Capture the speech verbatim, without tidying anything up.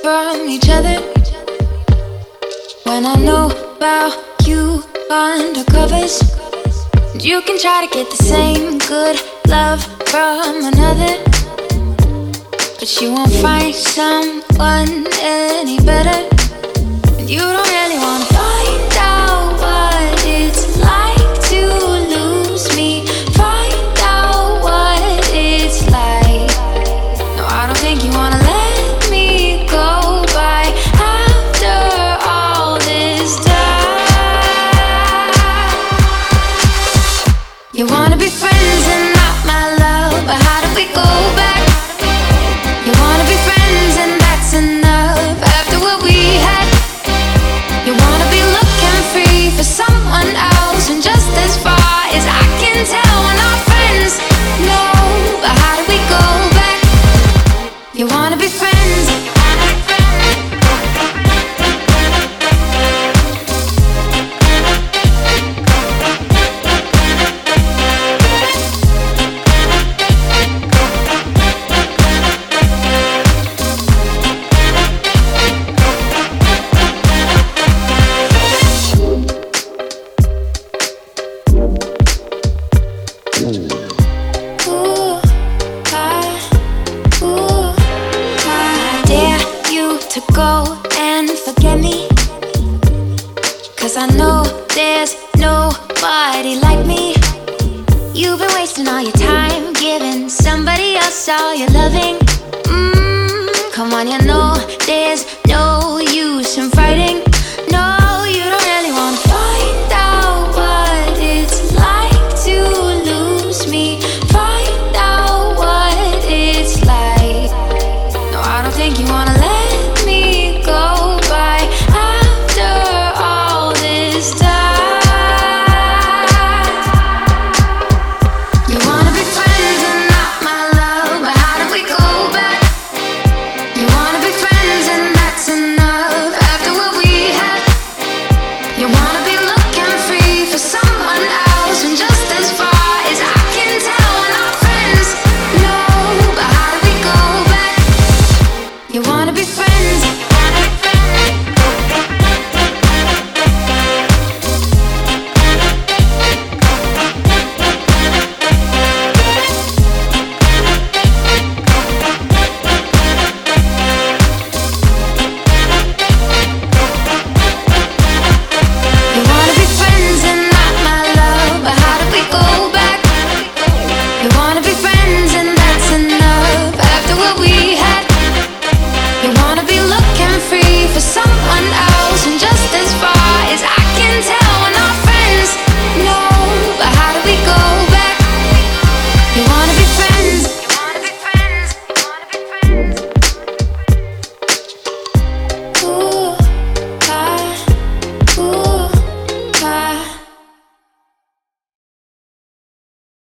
from each other. When I know about you undercovers, you can try to get the same good love from another, but you won't find someone any better. And you don't really wanna find out what it's like to lose me. Find out what it's like. No, I don't think you wanna let me go by after all this time. You wanna be friends and not my love, but how do we go back? You wanna be friends and that's enough after what we had. You wanna be looking free for someone else, and just as far as I can tell, we're not friends, no. But how do we go back? You wanna be friends. Ooh, I, ooh, I dare you to go and forget me, 'cause I know there's nobody like me. You've been wasting all your time giving somebody else all your loving. mm, Come on, you know there's no